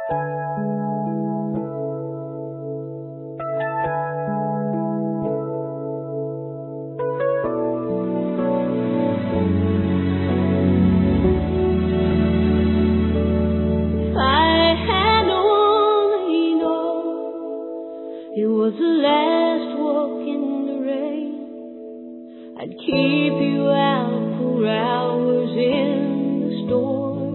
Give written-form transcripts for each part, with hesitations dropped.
It was the last walk in the rain. I'd keep you out for hours in the storm.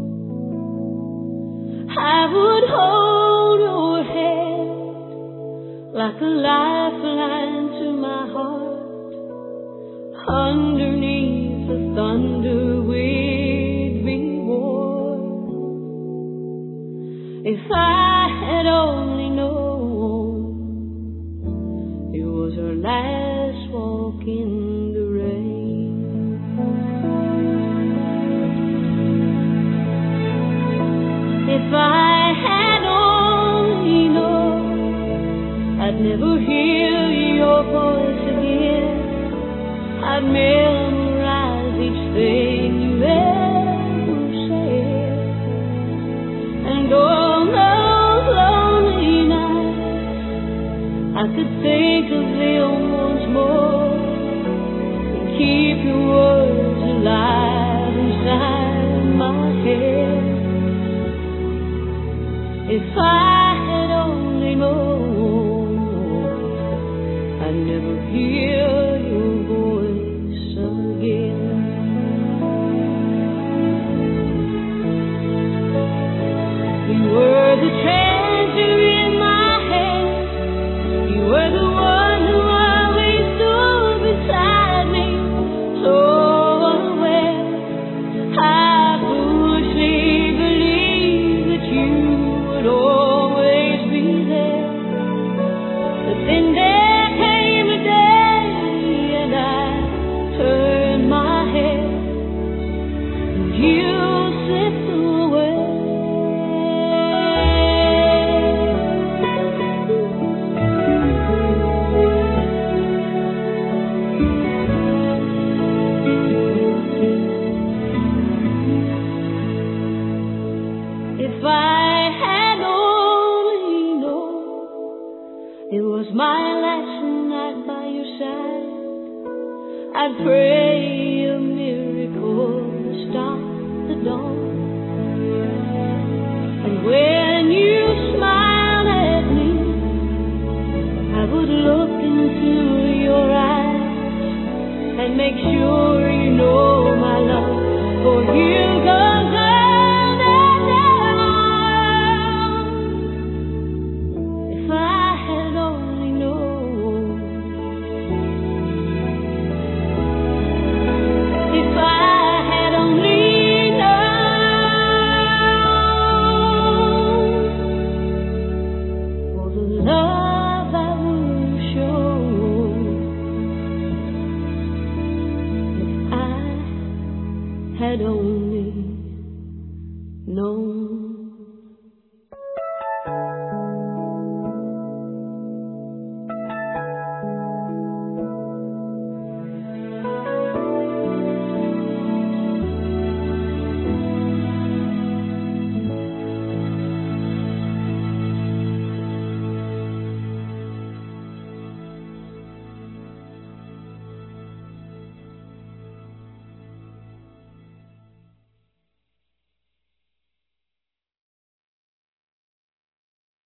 I would hold your hand like a lifeline to my heart. Underneath the thunder we'd be warm. If I had only known it was our last walk in the rain. If I had only known I'd never hear your voice again, I'd memorize each thing you ever said. And on those lonely nights I could think of them once more and keep your words alive inside my head. If I had only known I'd never hear your voice again. You were the treasure in my hand. You were the one who always stood beside me, so unaware. I foolishly believed that you would always be there. But then there came a day and I turned my head and you slipped away. If I had only known it was my last night by your side, I'd pray a miracle to stop the dawn. And when you smiled at me, I would look into your eyes and make sure you know my love for you goes on. If I had only known, if I had only known for the love I would show, if I had only known.